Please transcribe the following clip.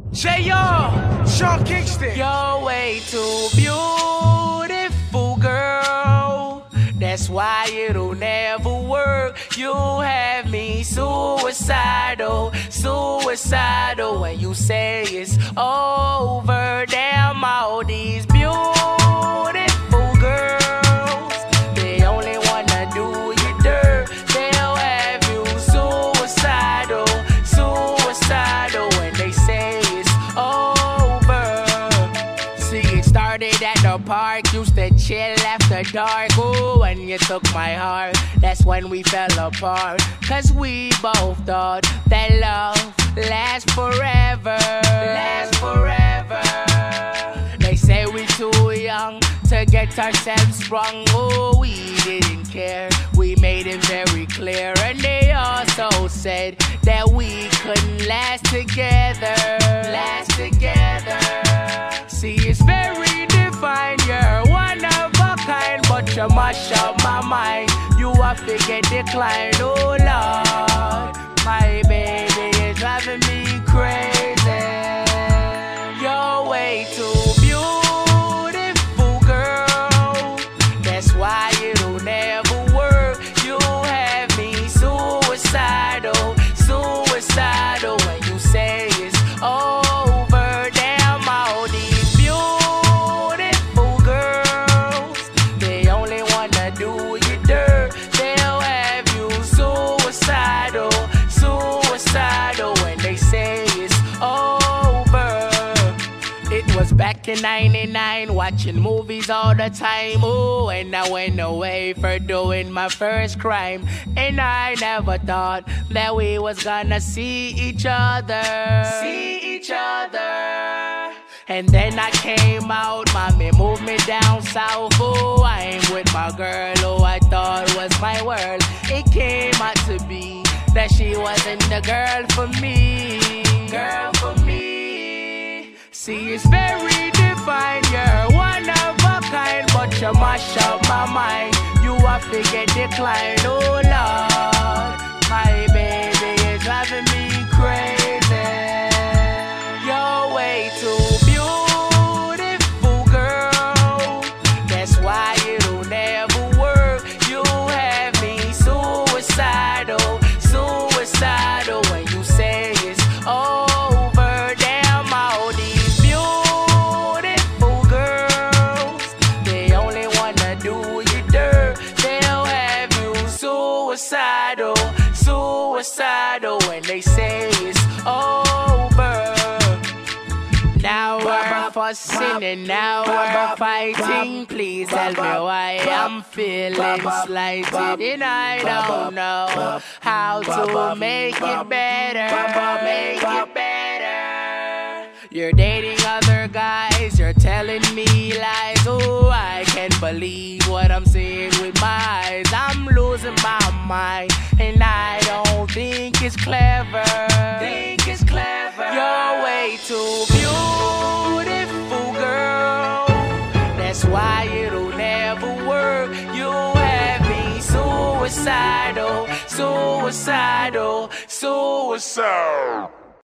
J.R. Sean Kingston. You're way too beautiful, girl. That's why it'll never work. You have me suicidal, suicidal. When you say it's over, damn all these beautiful girls, they only wanna do you dirt. They'll have you suicidal, suicidal. When they say it's over. See, it started at the park, used to chill after dark. Ooh, when you took my heart, that's when we fell apart. Cause we both thought that love lasts forever. Lasts forever. They say we too young to get ourselves sprung. Oh, we didn't care, we made it very clear. And they also said that we couldn't last together. Last together. See, it's very defined, you're one of a kind, but you mash up my mind. You have to get declined, oh Lord. My baby is driving me crazy. You're way too beautiful, girl. That's why it'll never work. You have me suicidal, suicidal. When you say it's over, damn all these beautiful girls, they only wanna do you dirt. They'll have you suicidal, suicidal. When they say it's over. It was back in '99, watching movies all the time. Ooh, and I went away for doing my first crime. And I never thought that we was gonna see each other. See each other. And then I came out, mommy moved me down south. Oh, I'm with my girl, who I thought was my world. It came out to be that she wasn't the girl for me. Girl for me. See, it's very defined, you're one of a kind, but you mash up my mind. You have to get declined, oh Lord. My baby is driving me crazy. You're way too beautiful, girl. That's why it'll never work. You have me suicidal, suicidal. When you say it's over, damn all these beautiful girls, they only wanna do you dirt. They'll have you suicidal, suicidal. When they say it's over. Now we're fussing and now we're fighting. Please tell me why I'm feeling slighted. And I don't know how to make it better. Make it better. You're dating other guys, you're telling me lies. Oh, I can't believe what I'm seeing with my eyes. I'm losing my mind, and I don't think it's clever. Think it's clever. You're way too beautiful, girl. That's why it'll never work. You have me suicidal, suicidal, suicidal.